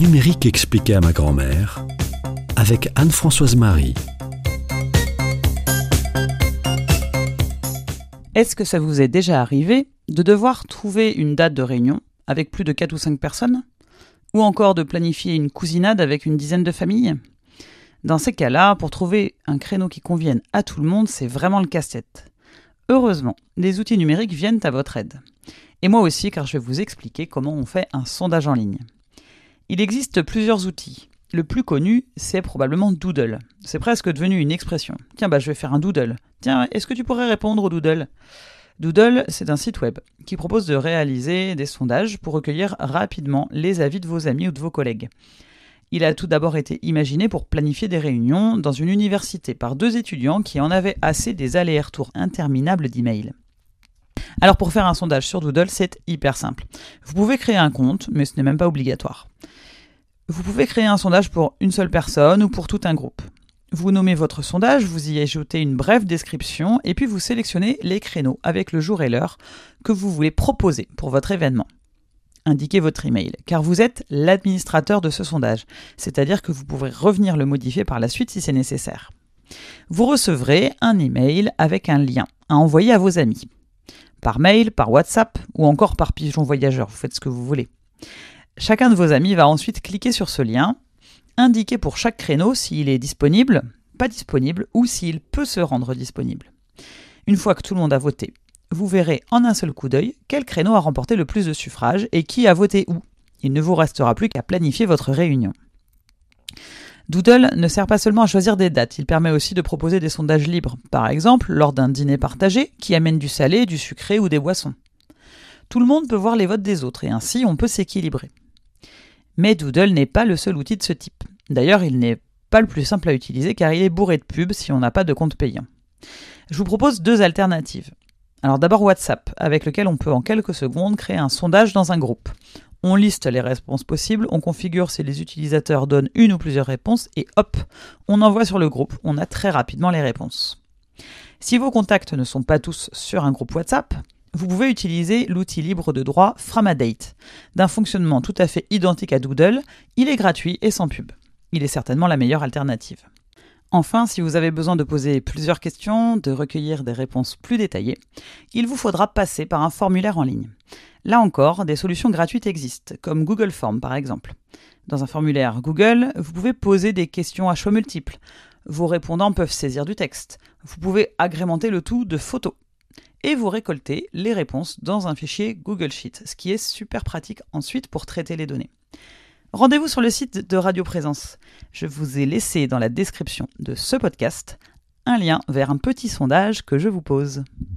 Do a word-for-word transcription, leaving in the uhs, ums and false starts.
numérique expliqué à ma grand-mère avec Anne-Françoise Marie. Est-ce que ça vous est déjà arrivé de devoir trouver une date de réunion avec plus de quatre ou cinq personnes? Ou encore de planifier une cousinade avec une dizaine de familles? Dans ces cas-là, pour trouver un créneau qui convienne à tout le monde, c'est vraiment le casse-tête. Heureusement, les outils numériques viennent à votre aide. Et moi aussi, car je vais vous expliquer comment on fait un sondage en ligne. Il existe plusieurs outils. Le plus connu, c'est probablement Doodle. C'est presque devenu une expression. Tiens, bah je vais faire un doodle. Tiens, est-ce que tu pourrais répondre au doodle ? Doodle, c'est un site web qui propose de réaliser des sondages pour recueillir rapidement les avis de vos amis ou de vos collègues. Il a tout d'abord été imaginé pour planifier des réunions dans une université par deux étudiants qui en avaient assez des allers-retours interminables d'emails. Alors pour faire un sondage sur Doodle, c'est hyper simple. Vous pouvez créer un compte, mais ce n'est même pas obligatoire. Vous pouvez créer un sondage pour une seule personne ou pour tout un groupe. Vous nommez votre sondage, vous y ajoutez une brève description et puis vous sélectionnez les créneaux avec le jour et l'heure que vous voulez proposer pour votre événement. Indiquez votre email, car vous êtes l'administrateur de ce sondage, c'est-à-dire que vous pourrez revenir le modifier par la suite si c'est nécessaire. Vous recevrez un email avec un lien à envoyer à vos amis. Par mail, par WhatsApp ou encore par pigeon voyageur, vous faites ce que vous voulez. Chacun de vos amis va ensuite cliquer sur ce lien, indiquer pour chaque créneau s'il est disponible, pas disponible ou s'il peut se rendre disponible. Une fois que tout le monde a voté, vous verrez en un seul coup d'œil quel créneau a remporté le plus de suffrages et qui a voté où. Il ne vous restera plus qu'à planifier votre réunion. Doodle ne sert pas seulement à choisir des dates, il permet aussi de proposer des sondages libres, par exemple lors d'un dîner partagé qui amène du salé, du sucré ou des boissons. Tout le monde peut voir les votes des autres et ainsi on peut s'équilibrer. Mais Doodle n'est pas le seul outil de ce type. D'ailleurs, il n'est pas le plus simple à utiliser car il est bourré de pubs si on n'a pas de compte payant. Je vous propose deux alternatives. Alors d'abord WhatsApp, avec lequel on peut en quelques secondes créer un sondage dans un groupe. On liste les réponses possibles, on configure si les utilisateurs donnent une ou plusieurs réponses et hop, on envoie sur le groupe, on a très rapidement les réponses. Si vos contacts ne sont pas tous sur un groupe WhatsApp, vous pouvez utiliser l'outil libre de droit Framadate. D'un fonctionnement tout à fait identique à Doodle, il est gratuit et sans pub. Il est certainement la meilleure alternative. Enfin, si vous avez besoin de poser plusieurs questions, de recueillir des réponses plus détaillées, il vous faudra passer par un formulaire en ligne. Là encore, des solutions gratuites existent, comme Google Forms par exemple. Dans un formulaire Google, vous pouvez poser des questions à choix multiples. Vos répondants peuvent saisir du texte. Vous pouvez agrémenter le tout de photos. Et vous récoltez les réponses dans un fichier Google Sheet, ce qui est super pratique ensuite pour traiter les données. Rendez-vous sur le site de Radio Présence. Je vous ai laissé dans la description de ce podcast un lien vers un petit sondage que je vous pose.